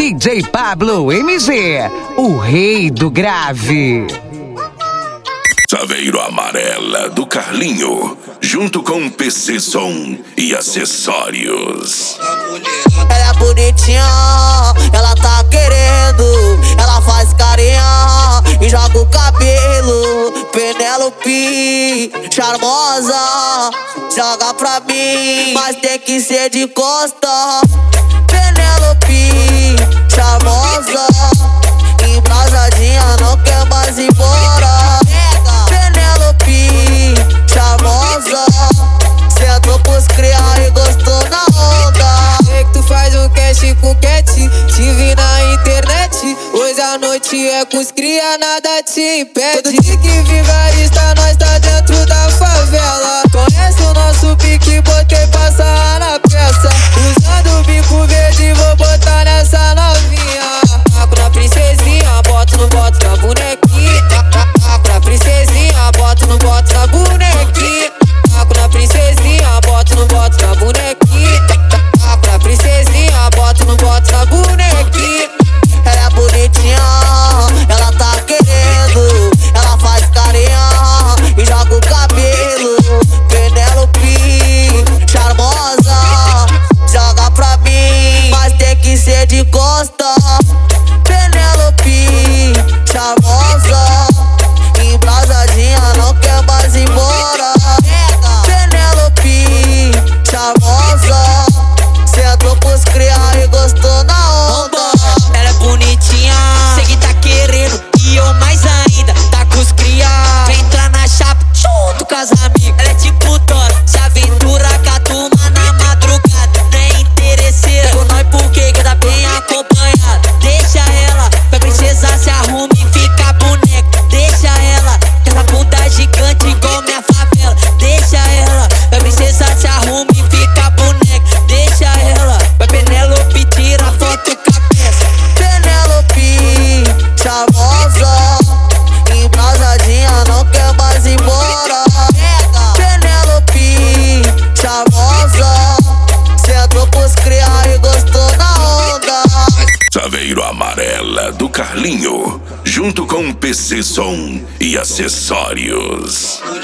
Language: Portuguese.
DJ Pablo MG, o rei do grave. Chaveiro Amarela do Carlinho, junto com PC Som e acessórios. Ela é bonitinha, ela tá querendo, ela faz carinha e joga o cabelo. Penélope, charmosa, joga pra mim, mas tem que ser de costa. Penélope, charmosa, embrasadinha, não quer mais ir embora. Penélope, charmosa, sentou pros cria e gostou na onda. Sei que tu faz um cast com cat, te vi na internet. Hoje a noite é com os cria, nada te impede. Todo dia que vigarista, nós tá dentro da favela. Conhece o nosso pique, botei pra sarrar na peça. Usando o bico verde, vou botar nessa novinha. Taco na princesinha, boto no boto na bonequinha. Taco na princesinha, boto no boto na bonequinha. Taco na princesinha, boto no boto na bonequinha. Taco na princesinha, boto no boto na bonequinha. Ela é bonitinha, ela tá querendo, ela faz carinha e joga o cabelo. Penélope, charmosa, joga pra mim, mas tem que ser de costa. Penélope, charmosa, embrasadinha, não quer mais ir embora. Penélope, charmosa, sentou pros cria e gostou na onda. Ela é bonitinha, sei que tá querendo, e eu mais ainda, tá com os cria. Vem entrar na chapa, junto com as amigas. Ela é tipo Dora, se aventura com a turma na madrugada. Não é interesseira, com nós porque que tá bem acompanhada. Deixa ela, pra princesa se arruma e fica boneca. Deixa ela, que essa bunda gigante igual minha favela. Deixa ela, pra princesa se arruma e fica boneca. Deixa ela, pra Penélope tira foto com a peça. Penélope, charmosa, embrasadinha, não quer mais ir embora. Penélope, charmosa, sentou pros cria e gostou na onda. Chaveiro Amarela do Carlinho, junto com PC Som e acessórios.